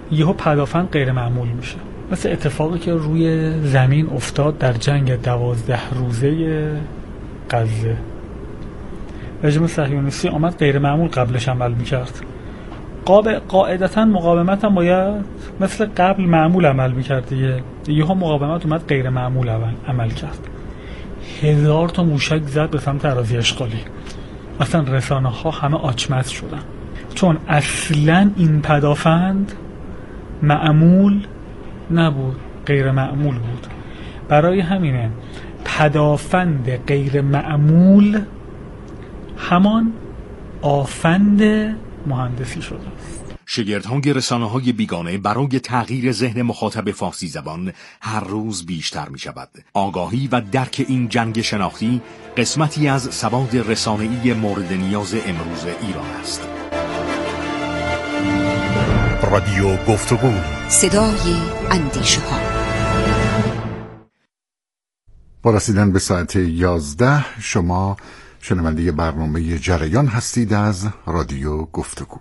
یهو پدافند غیر معمول میشه، مثل اتفاقی که روی زمین افتاد در جنگ 12 روزه غزه. رژیم صهیونیستی آمد غیر معمول قبلش عمل میکرد. قاعدتا مقاومت هم باید مثل قبل معمول عمل میکرد دیگه. یهو مقاومت اومد غیر معمول عمل کرد. 1000 تا موشک زد به سمت اراضی اشغالی. اصلا رسانه ها همه آچمز شدن، چون اصلا این پدافند معمول نبود، غیر معمول بود. برای همینه پدافند غیر معمول همان آفند مهندسی شده است. شگردهای رسانه‌های بیگانه برای تغییر ذهن مخاطب فارسی زبان هر روز بیشتر می شود. آگاهی و درک این جنگ شناختی قسمتی از سواد رسانه‌ای مورد نیاز امروز ایران است. رادیو گفتگو، صدای اندیشه ها. با رسیدن به ساعت 11 شما شنونده برنامه جریان هستید از رادیو گفتگو.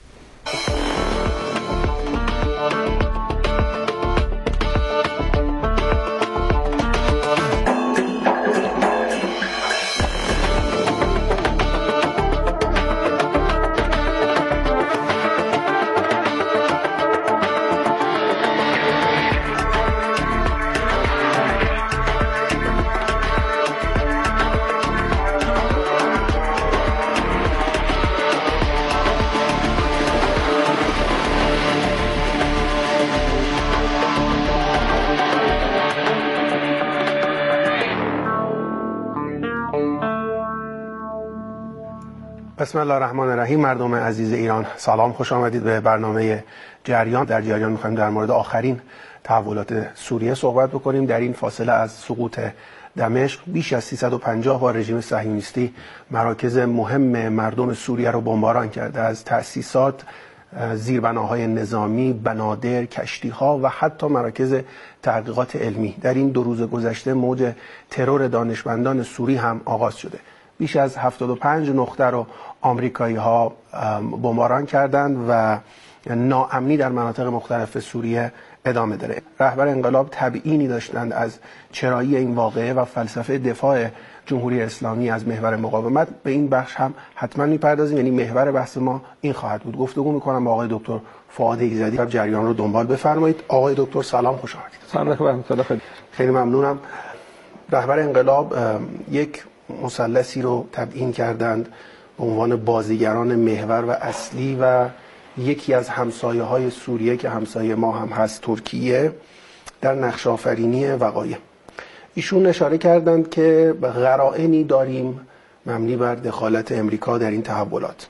بسم الله الرحمن الرحیم. مردم عزیز ایران سلام، خوش آمدید به برنامه جریان. در جریان می‌خوایم در مورد آخرین تحولات سوریه صحبت بکنیم. در این فاصله از سقوط دمشق بیش از 350 بار رژیم صهیونیستی مراکز مهم مردم سوریه رو بمباران کرده، از تأسیسات، زیربناهای نظامی، بنادر، کشتی‌ها و حتی مراکز تحقیقات علمی. در این 2 روز گذشته موج ترور دانشمندان سوری هم آغاز شده. بیش از 75 نقطه رو آمریکایی‌ها بمباران کردند و ناامنی در مناطق مختلف سوریه ادامه داره. رهبر انقلاب تبیینی داشتند از چرایی این واقعه و فلسفه دفاع جمهوری اسلامی از محور مقاومت. به این بخش هم حتما میپردازیم، یعنی محور بحث ما این خواهد بود. گفتگو میکنم با آقای دکتر فؤاد ایزدی. جریان رو دنبال بفرمایید. آقای دکتر سلام، خوش آمدید. سلام علیکم و رحمت الله. خیلی ممنونم. رهبر انقلاب یک مثلثی رو تبیین کردند به عنوان بازیگران محور و اصلی و یکی از همسایه‌های سوریه که همسایه ما هم هست، ترکیه، در نقش آفرینی وقایع. ایشون اشاره کردند که قرائنی داریم مبنی بر دخالت امریکا در این تحولات.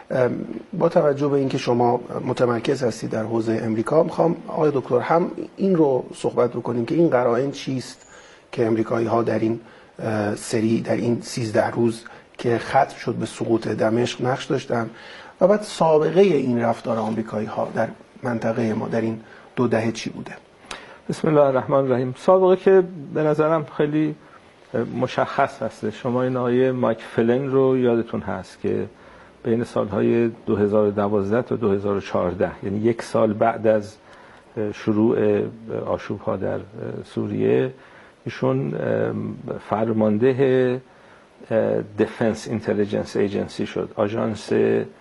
با توجه به اینکه شما متمرکز هستید در حوزه امریکا، میخوام آقای دکتر هم این رو صحبت بکنیم که این قرائن چیست که امریکایی‌ها در این سری، در این 13 روز که ختم شد به سقوط دمشق نقش داشتن، و بعد سابقه این رفتار آمریکایی‌ها در منطقه ما در این 2 دهه چی بوده؟ بسم الله الرحمن الرحیم. سابقه که به نظرم خیلی مشخص هست. شما این آقای مایک فلن رو یادتون هست که بین سالهای 2012 تا 2014، یعنی 1 سال بعد از شروع آشوب‌ها در سوریه، ایشون فرمانده دیفنس اینتلیجنس ایجنسی شد، آژانس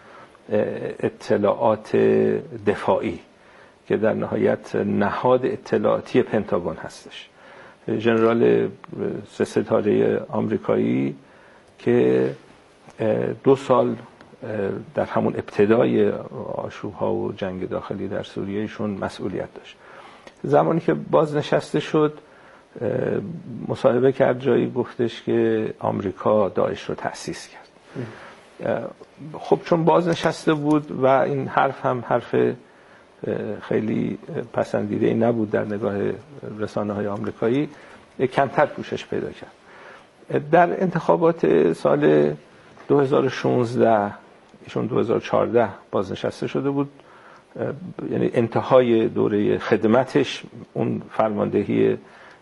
اطلاعات دفاعی که در نهایت نهاد اطلاعاتی پنتاگون هستش. ژنرال 3 ستاره آمریکایی که 2 سال در همون ابتدای آشوب‌ها و جنگ داخلی در سوریه ایشون مسئولیت داشت. زمانی که بازنشسته شد مصاحبه کرد، جایی گفتش که آمریکا داعش رو تأسیس کرد. خب چون بازنشسته بود و این حرف هم حرف خیلی پسندیده نبود در نگاه رسانه‌های آمریکایی، کمتر پوشش پیدا کرد. در انتخابات سال 2016 ایشون 2014 بازنشسته شده بود، یعنی انتهای دوره خدمتش اون فرماندهی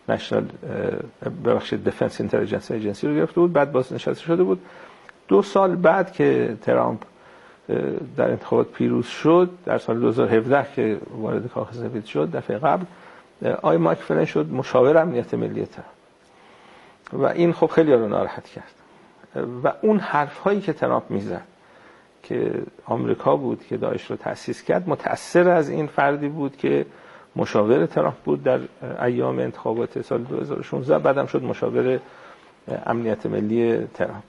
دیفنس اینتلیجنس ایجنسی رو گرفته بود، بعد بازنشسته شده بود. 2 سال بعد که ترامپ در انتخابات پیروز شد در سال 2017 که وارد کاخ سفید شد، دفعه قبل آقای مایک فلن شد مشاور امنیت ملی ترامپ و این خب خیلی رو ناراحت کرد و اون حرف‌هایی که ترامپ میزد که آمریکا بود که داعش رو تأسیس کرد متأثر از این فردی بود که مشاور ترامپ بود در ایام انتخابات سال 2016، بعدم شد مشاور امنیت ملی ترامپ.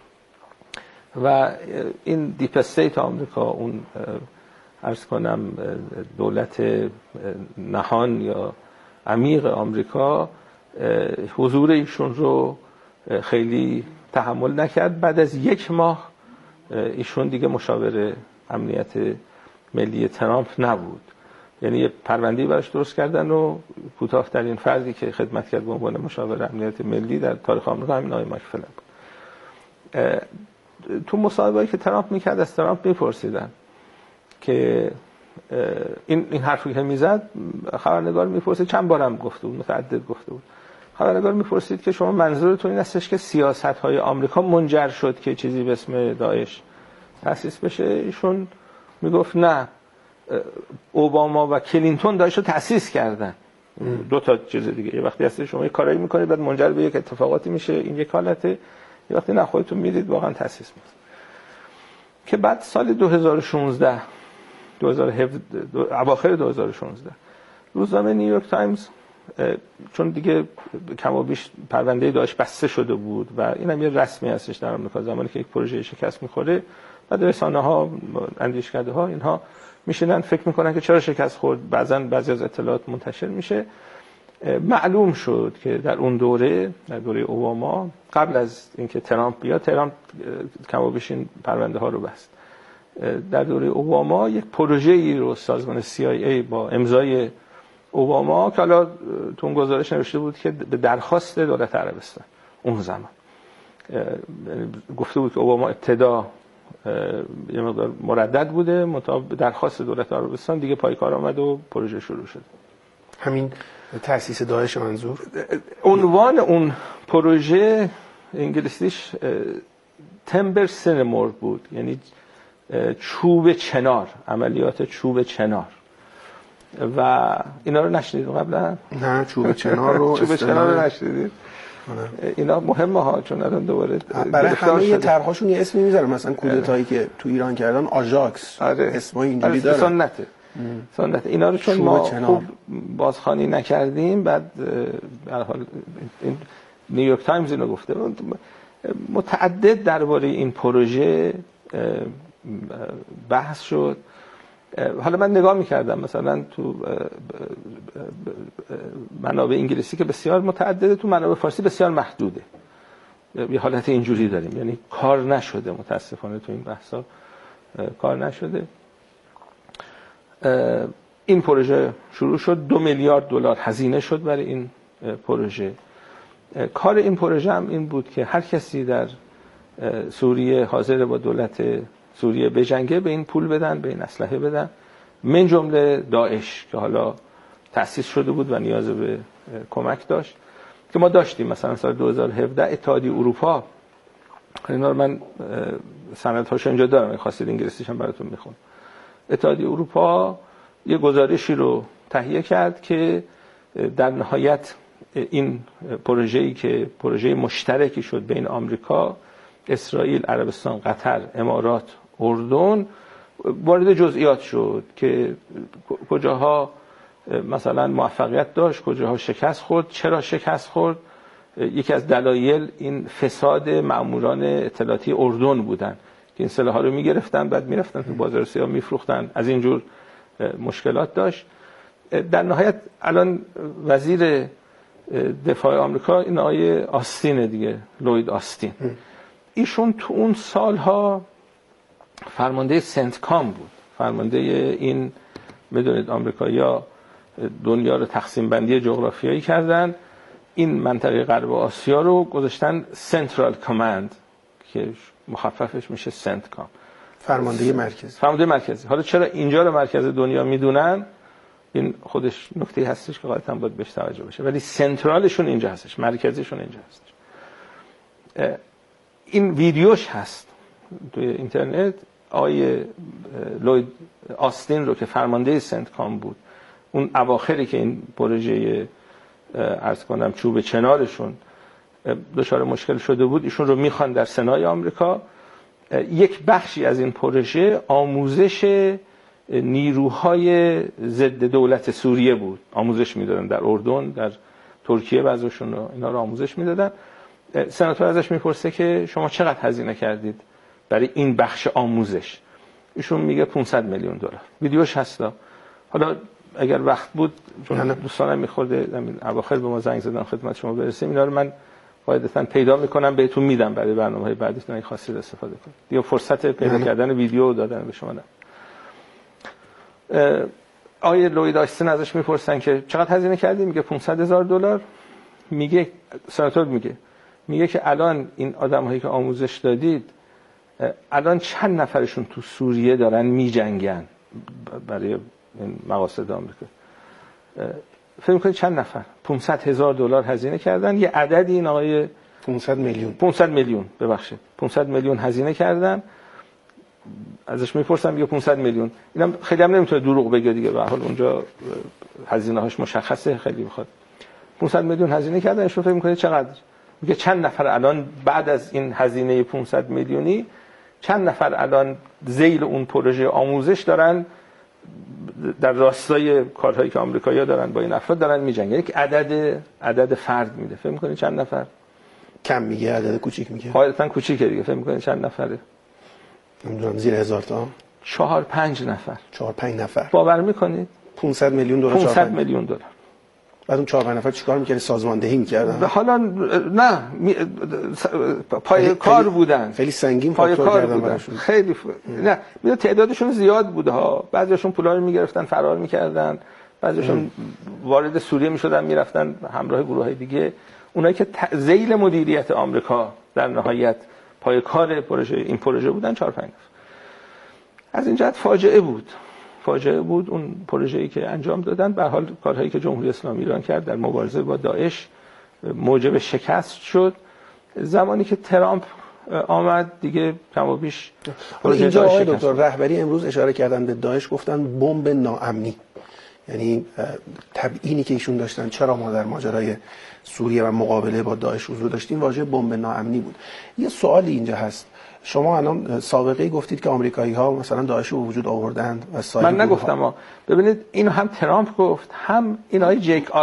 و این دیپ استیت آمریکا، اون عرض کنم دولت نهان یا عمیق آمریکا، حضور ایشون رو خیلی تحمل نکرد. بعد از 1 ماه ایشون دیگه مشاور امنیت ملی ترامپ نبود. یعنی یه پرونده‌ای براش درست کردن و کوتاه‌ترین فردی که خدمت کرد به عنوان مشاور امنیت ملی در تاریخ آمریکا همین آقای مایک فلن بود. تو مصاحبه‌ای که ترامپ میکرد از ترامپ میپرسیدن که این حرفی که میزد، خبرنگار میپرسید، چند بارم گفته بود، متعدد گفته بود، خبرنگار میپرسید که شما منظورتون این هستش که سیاست‌های آمریکا منجر شد که چیزی به اسم داعش تأسیس بشه؟ ایشون میگفت نه، اوباما و کلینتون داعش رو تأسیس کردن. 2 تا چیز دیگه. یه وقتی هستی شما یه کارایی میکنید بعد منجر به یک اتفاقاتی میشه، این یک حالته. یه وقتی نه خودتون میدید واقعا تأسیس میشه. که بعد سال 2016 اواخر 2016 روزنامه نیویورک تایمز، چون دیگه کم و بیش پرونده داعش بسته شده بود و اینم یه رسمی هستش در آمریکا، زمانی که یک پروژه شکست میخوره بعد رسانه‌ها، اندیشکده‌ها اینها میشینن فکر میکنن که چرا شکست خورد، بعضی از اطلاعات منتشر میشه. معلوم شد که در اون دوره، در دوره اوباما، قبل از اینکه ترامپ بیاد، ترامپ کم و بیش این پرونده ها رو بست. در دوره اوباما یک پروژه‌ای رو سازمان CIA با امضای اوباما، که حالا تو اون گزارش نوشته بود که به درخواست دولت عربستان اون زمان، گفته بود که اوباما ابتدا یه مقدار مردد بوده، مطابق درخواست دولت عربستان دیگه پای کار آمد و پروژه شروع شد. همین تأسیس داعش منظور؟ عنوان اون پروژه انگلیسیش تمبر سینمور بود، یعنی چوب چنار، عملیات چوب چنار. و اینا رو نشنیدید قبلا؟ نه، چوب چنار رو چوب چنار رو نشنیدید؟ اینا مهمه ها، چون الان دوباره برای همه طرح‌هاشون یه اسمی میذارن، مثلا کودتایی که تو ایران کردن آژاکس، اسمای اینجوری داره. سنت اینا رو چون ما خوب بازخوانی نکردیم، بعد به هر حال این نیویورک تایمز اینو گفته. متعدد درباره این پروژه بحث شد. حالا من نگاه میکردم مثلا تو منابع انگلیسی که بسیار متعدده، تو منابع فارسی بسیار محدوده. یه حالت اینجوری داریم، یعنی کار نشده، متاسفانه تو این بحثا کار نشده. این پروژه شروع شد، 2 میلیارد دلار هزینه شد برای این پروژه. کار این پروژه هم این بود که هر کسی در سوریه حاضر با دولت سوریه بجنگه به این پول بدن، به این اسلحه بدن، من جمله داعش که حالا تأسیس شده بود و نیاز به کمک داشت، که ما داشتیم. مثلا سال 2017 اتحادیه اروپا، اینا رو من سندهاشو اینجا دارم، خواستید انگلیسیش هم براتون میخونم. اتحادیه اروپا یه گزارشی رو تهیه کرد که در نهایت این پروژه‌ای که پروژه مشترکی شد بین آمریکا، اسرائیل، عربستان، قطر، امارات، اردن، وارد جزئیات شد که کجاها مثلا موفقیت داشت، کجاها شکست خورد، چرا شکست خورد. یکی از دلایل این فساد مأموران اطلاعاتی اردن بودن که این سلاح‌ها رو می‌گرفتن بعد می‌رفتن تو بازار سیاه می‌فروختن، از اینجور مشکلات داشت. در نهایت الان وزیر دفاع آمریکا این آقای آستین دیگه، لوید آستین، ایشون تو اون سالها فرمانده سنتکام بود. فرمانده این، میدونید آمریکایی‌ها دنیا رو تقسیم بندی جغرافیایی کردن، این منطقه غرب آسیا رو گذاشتن سنترال کامند که مخففش میشه سنتکام، فرمانده مرکزی. فرمانده مرکزی. حالا چرا اینجا رو مرکز دنیا میدونن؟ این خودش نکته هستش که غالبا باید بهش توجه بشه، ولی سنترالشون اینجا هستش، مرکزیشون اینجا هستش. این ویدیوش هست توی اینترنت. آقای لوید آستین رو که فرمانده سنتکام بود، اون اواخری که این پروژه عرض کنم چوب چنارشون دچار مشکل شده بود، ایشون رو میخوان در سنای آمریکا. یک بخشی از این پروژه آموزش نیروهای ضد دولت سوریه بود، آموزش میدادن در اردن، در ترکیه بعضیشون رو اینا رو آموزش میدادن. سناتور ازش میپرسه که شما چقدر هزینه کردید برای این بخش آموزش؟ ایشون میگه 500 میلیون دلار. ویدیوش هستا. حالا اگر وقت بود چون دوستانم میخورده همین اواخر به ما زنگ زدن خدمت شما برسیم، اینا رو من قاعدتاً پیدا میکنم بهتون میدم برای برنامه‌های بعدی اگه خواستید استفاده کنید. دیگه فرصت پیدا کردن ویدیو دادن به شما نه. آقای لوید آستین ازش میپرسن که چقدر هزینه کردی؟ میگه 500,000 دلار. میگه سناتور میگه که الان این آدم‌هایی که آموزش دادید الان چند نفرشون تو سوریه دارن میجنگن برای این مقاصد آمریکا؟ فکر می‌کنید چند نفر؟ 500,000 دلار هزینه کردن. یه عددی این آقای 500 میلیون هزینه کردن. ازش میپرسم میگه 500 میلیون. اینم خیلی هم نمیتونه دروغ بگه دیگه، به هر حال اونجا هزینه هاش مشخصه، خیلی میخواد. 500 میلیون هزینه کردن. ایشون فکر می‌کنه چقدر؟ میگه چند نفر الان بعد از این هزینه 500 میلیونی چند نفر الان ذیل اون پروژه آموزش دارن در راستای کارهایی که آمریکایی‌ها دارن با این افراد دارن میجنگن. یک عدد فرد میده. فکر می‌کنید چند نفر؟ کم میگه، عدد کوچیک میگه. غالباً کوچیکه دیگه. فکر می‌کنید چند نفره؟ نمیدونم، زیر 1000 تا. 4-5 نفر. 4-5 نفر. باور می‌کنید؟ 500 میلیون دلار. 500 میلیون دلار. بعد اون 4-5 نفر چیکار می‌کردن؟ سازماندهی می‌کردن. حالا نه پای کار بودن. خیلی سنگین فاکتور کردن براشون. خیلی نه، میاد تعدادشون زیاد بوده ها. بعضیشون پولا رو می‌گرفتن فرار می‌کردن، بعضیشون وارد سوریه می‌شدن می‌رفتن همراه گروه‌های دیگه. اونایی که ذیل مدیریت آمریکا در نهایت پای کار این پروژه بودن 4-5 نفر. از این جهت فاجعه بود اون پروژه‌ای که انجام دادن. به حال کارهایی که جمهوری اسلامی ایران کرد در مبارزه با داعش موجب شکست شد. زمانی که ترامپ آمد دیگه کم و بیش اینجا آقای دکتر رهبری امروز اشاره کردن به داعش، گفتن بمب ناامنی. یعنی تبیینی که ایشون داشتن چرا ما در ماجرای سوریه و مقابله با داعش حضور داشتیم واژه بمب ناامنی بود. یه سوالی اینجا هست، شما الان سابقه گفتید که آمریکایی‌ها مثلا داعش رو وجود آوردند و من نگفتم ببینید اینو هم ترامپ گفت، هم این آقای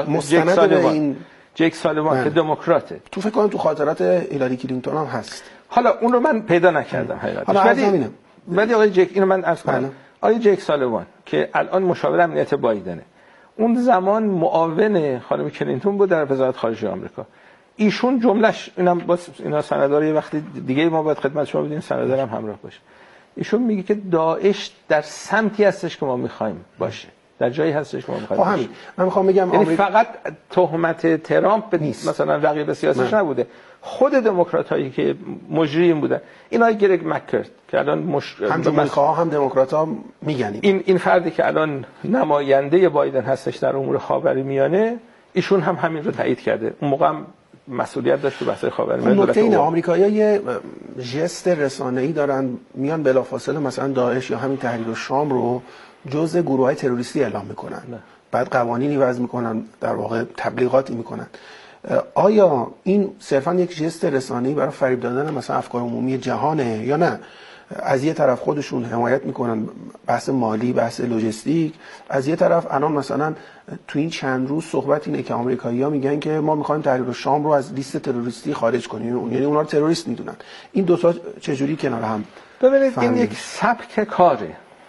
جیک سالیوان که دموکراته. تو فکر کنم تو خاطرات هیلاری کلینتون هم هست. حالا اون رو من پیدا نکردم حقیقتش، ولی آقای جیک، اینو من عرض کنم، آقای جیک سالیوان که الان مشاور امنیت بایدنه، اون زمان معاون خانم کلینتون بود در وزارت خارجه آمریکا. ایشون جملهش اینا سنداره یه وقتی دیگه ما باید خدمت شما بدیم، سندارم همراه باشه. ایشون میگه که داعش در سمتی هستش که ما میخوایم باشه، در جایی هستش که ما میخوایم باشه. من میخوام بگم یعنی فقط تهمت ترامپ نیست، مثلا رقیب سیاسیش نبوده، خود دموکراتایی که مجریم بودن. اینا گرگ مک‌کرت که الان هم جمهوری‌خواه هم دموکرات‌ها میگن این فردی که الان نماینده بایدن هستش در امور خاورمیانه، ایشون هم همین رو تایید کرده. اون موقع هم مسئولیت داشت تو بحث خاورمیانه. نکته اینه آمریکایی‌ها یه ژست رسانه‌ای دارن، میان بلافاصله مثلا داعش یا همین تحریر الشام رو جزء گروه‌های تروریستی اعلام میکنن، بعد قوانینی وضع میکنن، در واقع تبلیغاتی میکنن. آیا این صرفا یک ژست رسانه‌ای برای فریب دادن مثلا افکار عمومی جهانه یا نه؟ از یه طرف خودشون حمایت میکنن، بحث مالی، بحث لوجستیک، از یه طرف الان مثلا تو این چند روز صحبت اینه که آمریکایی‌ها میگن که ما میخوایم تحریر الشام رو از لیست تروریستی خارج کنیم، یعنی اونا رو تروریست میدونن. این دو تا چجوری کنار هم؟ ببینید این یک سبک کاره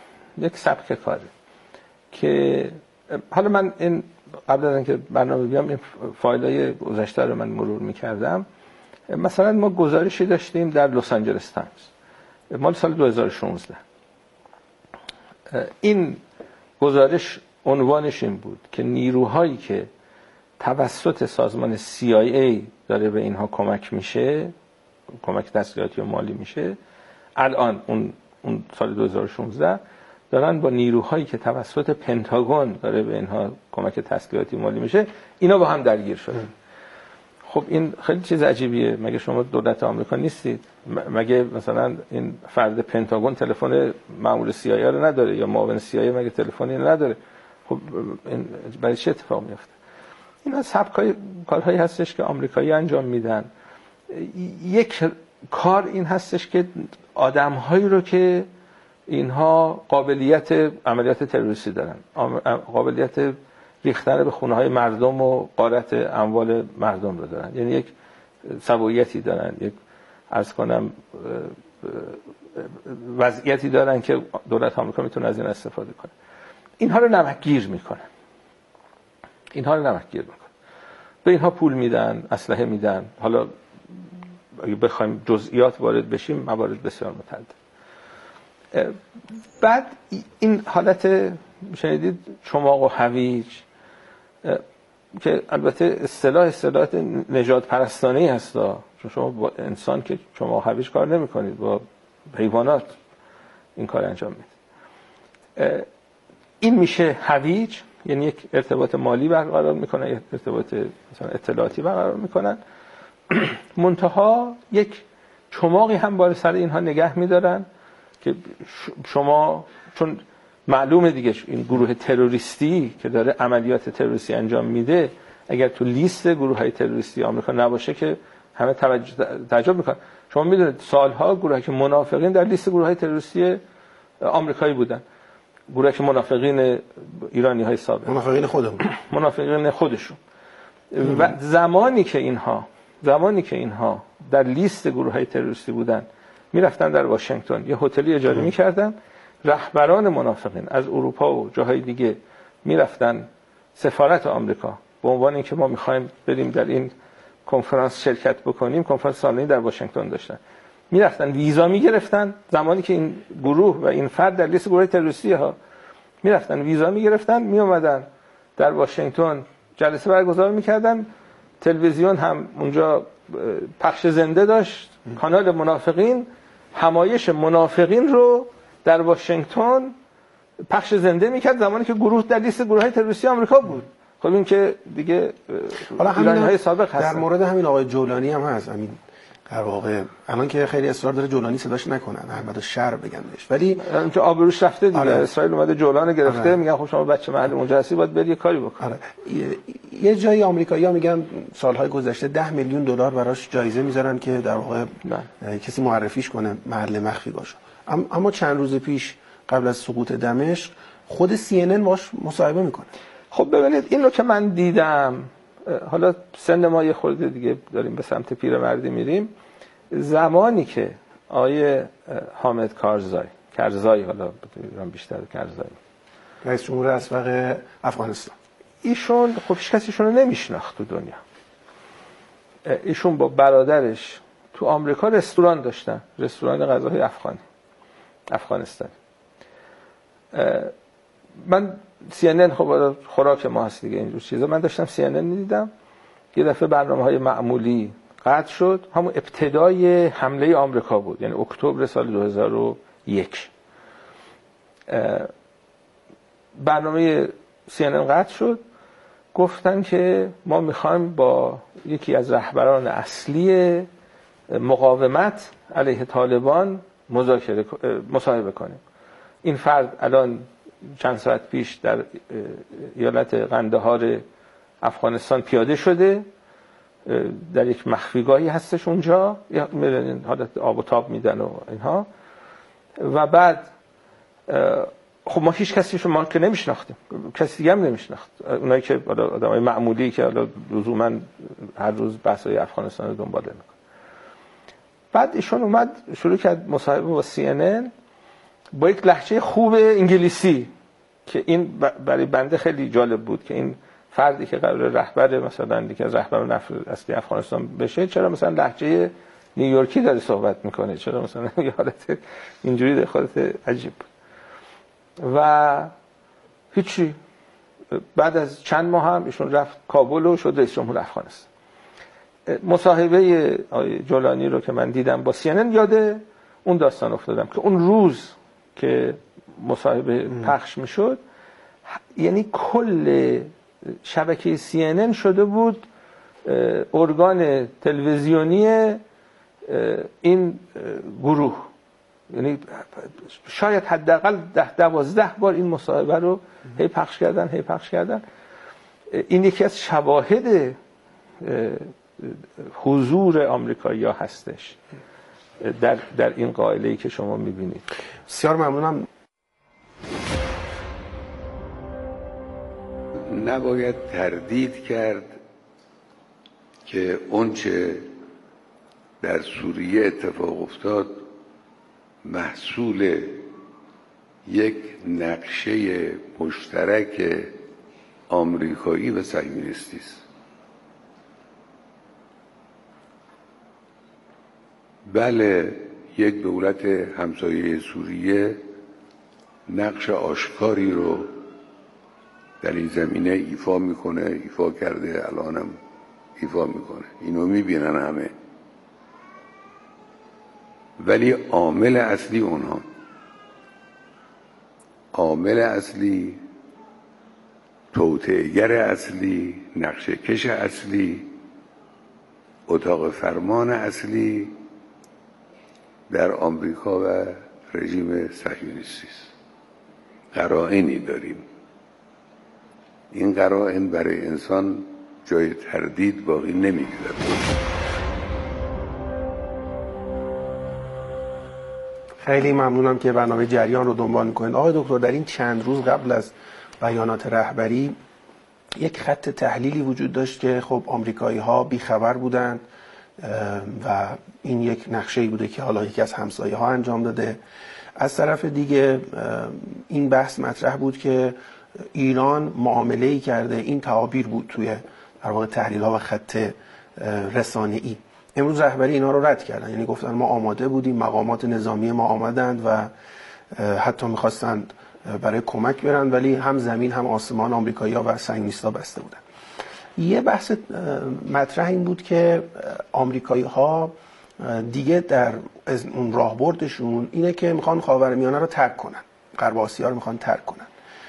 که حالا من این قبل از اینکه برنامه بیام این فایل‌های گذشته رو من مرور می‌کردم. مثلا ما گزارشی داشتیم در لس آنجلس تایمز مال سال 2016. این گزارش عنوانش این بود که نیروهایی که توسط سازمان CIA داره به اینها کمک میشه، کمک تسلیحاتی و مالی میشه، الان اون سال 2016 دارن با نیروهایی که توسط پنتاگون داره به اینها کمک تسلیحاتی مالی میشه، اینا با هم درگیر شدن. خب این خیلی چیز عجیبیه. مگه شما دولت آمریکا نیستید؟ مگه مثلا این فرد پنتاگون تلفن مأمور CIA رو نداره، یا معاون CIA مگه تلفنی نداره؟ خب این برای چه اتفاق میفته؟ این از سبکای کارهایی هستش که آمریکایی انجام میدن. یک کار این هستش که آدم‌هایی رو که اینها قابلیت عملیات تروریستی دارن، قابلیت ریختن به خونه‌های مردم و غارت اموال مردم رو دارن، یعنی یک سوایتی دارن، یک عرض کنم وضعیتی دارن که دولت آمریکا میتونه از این استفاده کنه. اینها رو نمکگیر میکنن. به اینها پول میدن، اسلحه میدن. حالا اگه بخوایم جزئیات وارد بشیم موارد بسیار متعدد. بعد این حالت شنیدید چماق و هویج که البته اصطلاح نژاد پرستانه‌ای هست، چون شما با انسان که چماق و هویج کار نمی‌کنید، با حیوانات این کار انجام میدید. این میشه هویج، یعنی یک ارتباط مالی برقرار میکنن، یک ارتباط مثلا اطلاعاتی برقرار میکنن. منتها یک چماقی هم بالا سر اینها نگه میدارن که شما، چون معلومه دیگه این گروه تروریستی که داره عملیات تروریستی انجام میده اگر تو لیست گروه‌های تروریستی آمریکا نباشه که همه تعجب میکنن. شما میدونید سالها گروهی که منافقین در لیست گروه‌های تروریستی آمریکایی بودن، گروهی که منافقین ایرانی‌های سابق، منافقین خودشون. و زمانی که اینها در لیست گروه‌های تروریستی بودن میرفتن در واشنگتن یه هتلی اجاره میکردن، رهبران منافقین از اروپا و جاهای دیگه میرفتن سفارت آمریکا به عنوان اینکه ما میخوایم بریم در این کنفرانس شرکت بکنیم. کنفرانس سالانه در واشنگتن داشتن، میرفتن ویزا میگرفتن. زمانی که این گروه و این فرد در لیست گروه تروریستی ها میرفتن ویزا میگرفتن، میومدن در واشنگتن جلسه برگزار میکردن. تلویزیون هم اونجا پخش زنده داشت، کانال منافقین همایش منافقین رو در واشنگتن پخش زنده میکرد زمانی که گروه در لیست گروه‌های تروریستی آمریکا بود. خب این که دیگه ایرانی‌های سابق هستن. در مورد همین آقای جولانی هم هست. همین در واقع الان که خیلی اصرار داره جولانی صداش نکنن، احمد شر بگن بهش، ولی چون آبروش رفته دیگه. اسرائیل اومده جولان گرفته. میگن خب شما بچه محل اونجا هستی باید بری کاری بکن. یه جایی آمریکایی‌ها میگن سالهای گذشته 10 میلیون دلار براش جایزه میذارن که در واقع کسی معرفیش کنه، محل مخفی باشه. اما چند روز پیش قبل از سقوط دمشق خود CNN باش مصاحبه میکنه. خب ببینید این رو که من دیدم، حالا سن ما یه خورده دیگه داریم به سمت پیرمردی میریم. زمانی که آیه حامد کرزای حالا ایران بیشتر کرزای، رئیس جمهور اسبق افغانستان، ایشون خب هیچ کسی ایشون رو نمیشناخت تو دنیا. ایشون با برادرش تو آمریکا رستوران داشتن، رستوران غذاهای افغانستان. من CNN خب خوراک ما هست دیگه اینجور چیزا. من داشتم CNN میدیدم، یه دفعه برنامه‌های معمولی قطع شد. همون ابتدای حمله آمریکا بود، یعنی اکتبر سال 2001. برنامه CNN قطع شد. گفتن که ما میخوایم با یکی از رهبران اصلی مقاومت علیه طالبان مصاحبه کنیم. این فرد الان چند ساعت پیش در ایالت قندهار افغانستان پیاده شده، در یک مخفیگاهی هستش اونجا، میرن حالت آب و تاب میدن و اینها. و بعد خب ما هیچ کسیشو ما که نمیشناختیم، کسی دیگه هم نمیشناخت. اونایی که آدمای معمولی که حالا لزوما هر روز بحث‌های افغانستان رو دنبال میکنن. بعد ایشون اومد شروع کرد مصاحبه با CNN با یک لهجه خوب انگلیسی که این برای بنده خیلی جالب بود که این فردی که قرار رهبر مثلا دیگه از رهبران اصلی افغانستان بشه چرا مثلا لهجه نیویورکی داره صحبت میکنه، چرا مثلا یه حالت اینجوری در خودت عجیب بود. و هیچی. بعد از چند ماه هم ایشون رفت کابل و شد رئیس جمهور افغانستان. مصاحبه جولانی رو که من دیدم با CNN یاد اون داستان افتادم که اون روز که مصاحبه پخش میشد، یعنی کل شبکه CNN شده بود ارگان تلویزیونی این گروه. یعنی شاید حداقل 12 بار این مصاحبه رو هی پخش کردن. این یکی از شواهد حضور آمریکایی‌ها هستش در این قائله‌ای که شما می‌بینید. بسیار ممنونم. نباید تردید کرد که اونچه در سوریه اتفاق افتاد محصول یک نقشه مشترک آمریکایی و صهیونیستی است. بله، یک دولت همسایه سوریه نقش آشکاری رو در این زمینه ایفا کرده، الانم ایفا میکنه، اینو میبینن همه. ولی عامل اصلی اونها، عامل اصلی، توطئه‌گر اصلی، نقشه کش اصلی، اتاق فرمان اصلی در آمریکا و رژیم صهیونیستی است. قرائنی داریم. این قرائن برای انسان جای تردید باقی نمیگذاره. خیلی ممنونم که برنامه جریان رو دنبال میکنید. آقای دکتر، در این چند روز قبل از بیانات رهبری یک خط تحلیلی وجود داشت که خب آمریکایی ها بیخبر بودند و این یک نقشه‌ای بوده که حالا یکی از همسایه ها انجام داده. از طرف دیگه این بحث مطرح بود که ایران معامله‌ای کرده. این تعابیر بود توی در واقع تحلیل ها و خط رسانه‌ای. امروز رهبری اینا رو رد کردن، یعنی گفتن ما آماده بودیم، مقامات نظامی ما آمدند و حتی می‌خواستند برای کمک برن، ولی هم زمین هم آسمان آمریکایی‌ها و صهیونیست‌ها بسته بودن. یه بحث مطرح این بود که آمریکایی‌ها دیگه در اون راهبردشون اینه که میخوان خاورمیانه رو ترک کنن، غرب آسیا رو میخوان ترک کنن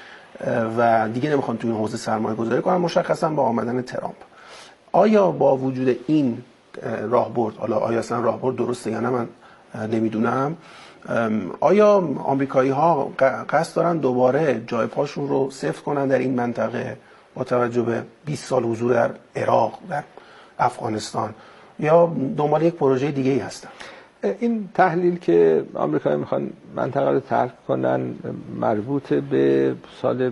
و دیگه نمیخوان توی این حوزه سرمایه گذاری کنن، مشخصا با آمدن ترامپ. آیا با وجود این راهبرد، حالا آیا اصلا راهبرد درسته یا نه من نمیدونم، آیا آمریکایی ها قصد دارن دوباره جای پاشون رو سفت کنن در این منطقه با توجه به 20 سال حضور در عراق، در افغانستان، یا دنبال یک پروژه دیگه ای هستن؟ این تحلیل که آمریکایی میخوان منطقه رو ترک کنن مربوط به سال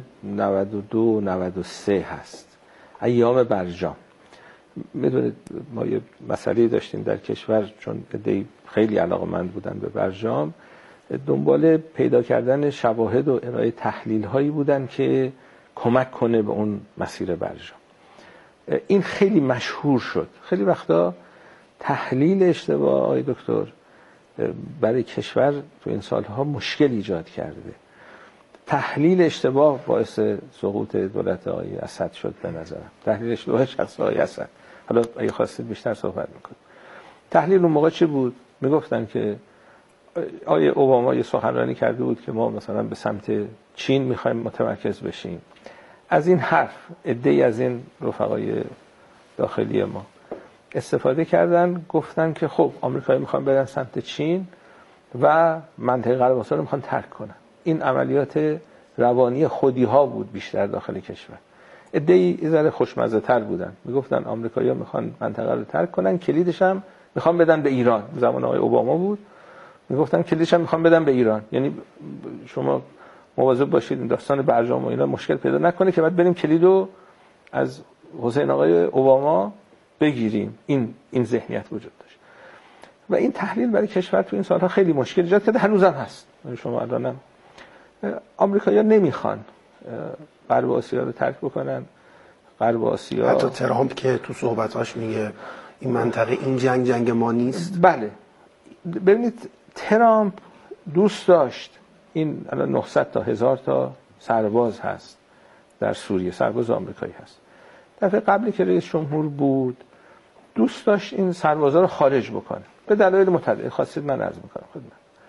92-93 هست، ایام برجام. میدونید ما یه مسئله داشتیم در کشور، چون عده‌ای خیلی علاقه‌مند بودن به برجام، دنبال پیدا کردن شواهد و ارائه تحلیل هایی بودن که کمک کنه به اون مسیر برجام. این خیلی مشهور شد. خیلی وقتا تحلیل اشتباه آقای دکتر برای کشور تو این سالها مشکل ایجاد کرده. تحلیل اشتباه باعث سقوط دولت آقای اسد شد به نظرم. تحلیل اشتباه شخص آقای اسد. حالا اگه خواستید بیشتر صحبت میکنم. تحلیل اون موقع چی بود؟ میگفتن که آقای اوباما یه سخنرانی کرده بود که ما مثلا به سمت چین میخوایم متمرکز بشیم. از این حرف عده‌ای از این رفقای داخلی ما استفاده کردن، گفتن که خب آمریکایی میخوان برن سمت چین و منطقه غرب آسیا رو میخوان ترک کنن. این عملیات روانی خودی ها بود بیشتر داخل کشور. عده‌ای یه ذره خوشمزه تر بودن، میگفتن آمریکایی‌ها میخوان منطقه رو ترک کنن، کلیدش هم میخوان بدن به ایران. زمان آقای اوباما بود، میگفتن کلیدش هم میخوان بدن به ایران. یعنی شما مواظب باشید این داستان برجام و اینا مشکل پیدا نکنه که بعد بریم کلیدو از حسین آقای اوباما بگیریم. این ذهنیت وجود داشت و این تحلیل برای کشور تو این سالها خیلی مشکل ایجاد کرده، هنوزم هست. شما الانم آمریکایی‌ها نمیخوان غرب آسیا رو ترک بکنن. غرب آسیا، حتی ترامپ که تو صحبتاش میگه این منطقه، این جنگ ما نیست. بله، ببینید ترامپ دوست داشت این الان 900 تا 1000 تا سرباز هست در سوریه، سرباز آمریکایی هست. دفعه قبلی که رئیس جمهور بود دوست داشت این سربازا رو خارج بکنه به دلایل متعدد. خواستید من عرض میکنم خدمت.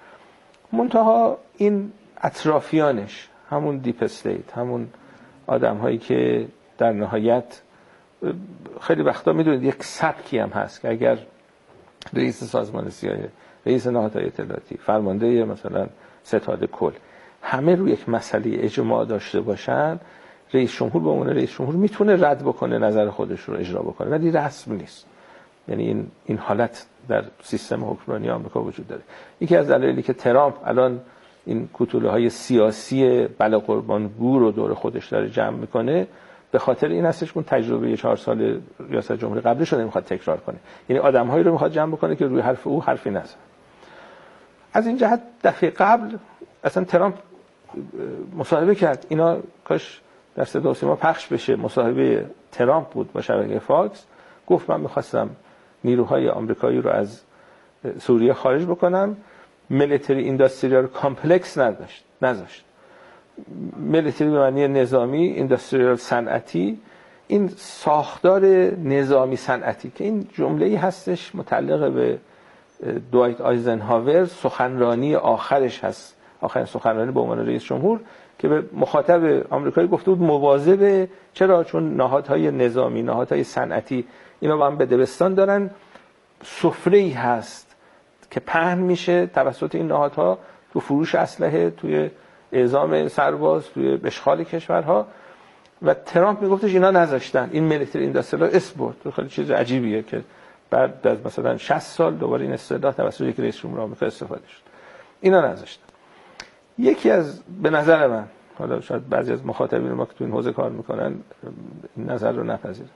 منتها این اطرافیانش، همون دیپ استیت، همون آدم هایی که در نهایت خیلی وقتا میدونید یک سبکی هم هست که اگر رئیس سازمان CIA، رئیس نهادهای اطلاعاتی، فرمانده مثلا ستاد کل همه روی یک مسئله اجماع داشته باشن، رئیس جمهور به عنوان رئیس جمهور میتونه رد بکنه، نظر خودش رو اجرا بکنه، ولی رسم نیست. یعنی این حالت در سیستم حکمرانی آمریکا وجود داره. یکی از دلایلی که ترامپ الان این کوتوله‌های سیاسی بله قربان گور رو دور خودش داره جمع میکنه به خاطر این هستش که اون تجربه 4 سال ریاست جمهوری قبلش رو نمیخواد تکرار کنه. یعنی آدم‌هایی رو میخواد جمع بکنه که روی حرف او حرفی نزنن. از این جهت دفعه قبل اصلا ترامپ مصاحبه کرد، اینا کاش در صدا و سیما پخش بشه، مصاحبه ترامپ بود با شبکه فاکس، گفت من میخواستم نیروهای آمریکایی رو از سوریه خارج بکنم، میلیتری اینداستریال کامپلکس نذاشت. میلیتری به معنی نظامی، اینداستریال صنعتی، این ساختار نظامی صنعتی که این جمله‌ای هستش متعلق به دوایت آیزنهاور، سخنرانی آخرش هست، آخرین سخنرانی به عنوان رئیس جمهور که به مخاطب آمریکایی گفته بود مواظب، چرا؟ چون نهادهای نظامی، نهادهای صنعتی اینا با هم به دبستان دارن، سفره‌ای هست که پهن میشه توسط این نهادها تو فروش اسلحه، توی اعزام سرباز، توی اشغال کشورها، و ترامپ میگفتش اینا نذاشتن. این میلیتری اینداستریال اسپورت خیلی چیز عجیبیه که بعد از مثلا 60 سال دوباره این اصطلاح توسط یک رئیس جمهور آمریکا استفاده شد. اینا نذاشتن. یکی از، به نظر من، حالا شاید بعضی از مخاطبین ما که تو این حوزه کار میکنن این نظر رو نپذیرن،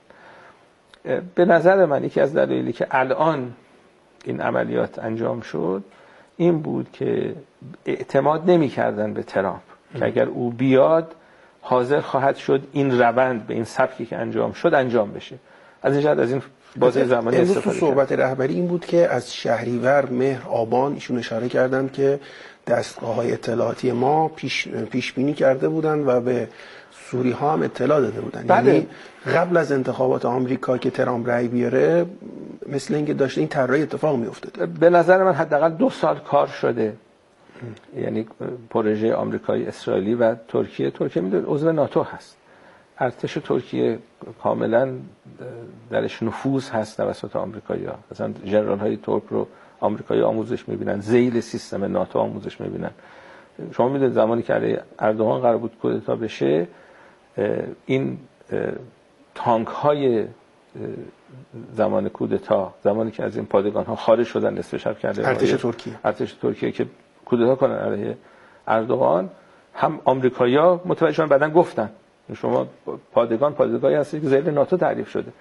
به نظر من یکی از دلایلی که الان این عملیات انجام شد این بود که اعتماد نمی‌کردن به ترامپ که اگر او بیاد حاضر خواهد شد این روند به این سبکی که انجام شد انجام بشه. از این جهت از این بازه زمانی استفاده کرد. صحبت رهبری این بود که از شهریور، مهر، آبان ایشون اشاره کردن که دستگاه‌های اطلاعاتی ما پیش بینی کرده بودن و به سوری ها هم اطلاع داده بودن. یعنی قبل از انتخابات آمریکا که ترامپ رأی بیاره مثل اینکه داشته این طراحی اتفاق میافتاد. به نظر من حداقل 2 سال کار شده. یعنی پروژه آمریکایی، اسرائیلی و ترکیه میدونید عضو ناتو هست. ارتش ترکیه کاملا درش نفوذ هست توسط آمریکایی‌ها. مثلا ژنرال‌های ترک رو آمریکایی آموزش می‌بینن، ذیل سیستم ناتو آموزش می‌بینن. شما میدونید زمانی که علیه اردوغان قرار بود کودتا بشه، این تانک‌های زمان کودتا، زمانی که از این پادگان‌ها خارج شدن، نصف شب کرده ارتش ترکیه که کودتا کنن علیه اردوغان، هم آمریکایی‌ها متوجه شدن، بعدن گفتن شما پادگانی هستی که ذیل ناتو تعریف شده.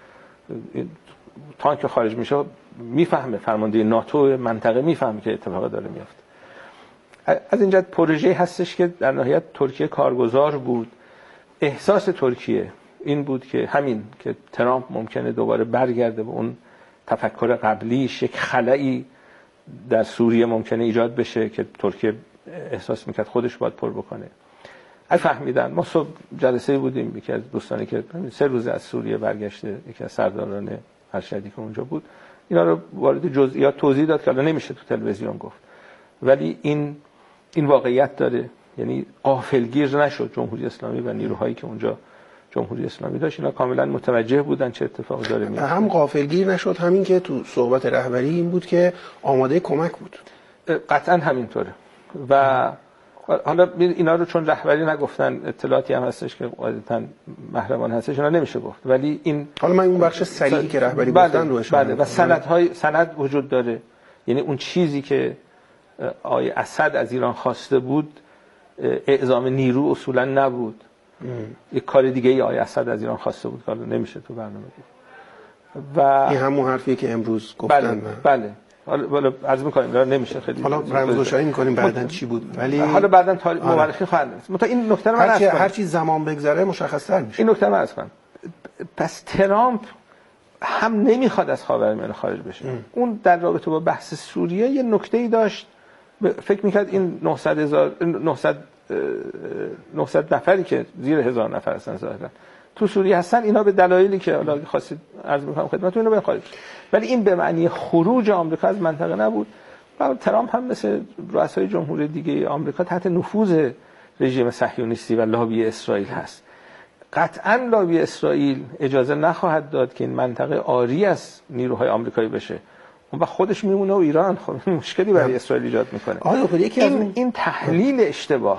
تانک خارج میشه میفهمه، فرمانده ناتو منطقه میفهمه که اتفاقی داره میفته. از اینجا پروژه هستش که در نهایت ترکیه کارگزار بود. احساس ترکیه این بود که همین که ترامپ ممکنه دوباره برگرده به اون تفکر قبلیش، یک خلایی در سوریه ممکنه ایجاد بشه که ترکیه احساس میکرد خودش باید پر بکنه. فهمیدن. ما صبح جلسه بودیم، یکی از دوستانی که 3 روز از سوریه برگشته، یکی از سرداران ارشدی که اونجا بود، اینا رو وارد جزئیات توضیح داد که الان نمیشه تو تلویزیون گفت، ولی این واقعیت داره. یعنی غافلگیر نشد جمهوری اسلامی و نیروهایی که اونجا جمهوری اسلامی داشت، اینا کاملا متوجه بودن چه اتفاقی داره میفته. هم غافلگیر نشد، همین که تو صحبت رهبری این بود که آماده کمک بود. قطعا همینطوره. و حالا اینا رو چون رهبری نگفتن، اطلاعاتی هم هستش که قاعدتاً محرمانه هستش، اینا نمیشه گفت، ولی این حالا من اون بخش صریحی که رهبری گفتن رو اشاره و سند وجود داره. یعنی اون چیزی که آقای اسد از ایران خواسته بود اعزام نیرو اصولا نبود. یک کار دیگه ای آقای اسد از ایران خواسته بود که نمیشه تو برنامه گفت. و این همون حرفی که امروز گفتن. بله. حالا عرض می‌کنیم نمیشه خیلی. حالا رمزگشایی می‌کنیم بعداً چی بود، ولی حالا بعداً تاریخ مورخی خواهد نوشت. مثلا این نکته رو من هر چی زمان بگذره مشخص‌تر میشه. این نکته رو عرض کنم. پس ترامپ هم نمیخواد از خاورمیانه خارج بشه. اون در رابطه با بحث سوریه یه نکته‌ای داشت، فکر می‌کرد این 900 نفری که زیر 1000 نفر هستن ظاهراً تو سوریه هستن، اینا به دلایلی که حالا خواستید عرض می‌کنم خدمتتون، اینو خارج. ولی این به معنی خروج آمریکا از منطقه نبود. و ترامپ هم مثل رؤسای جمهوری دیگه آمریکا تحت نفوذ رژیم صهیونیستی و لابی اسرائیل هست. قطعا لابی اسرائیل اجازه نخواهد داد که این منطقه عاری از نیروهای آمریکایی بشه. اون وقت خودش میمونه و ایران خب مشکلی برای اسرائیل ایجاد میکنه. یکی از این تحلیل اشتباه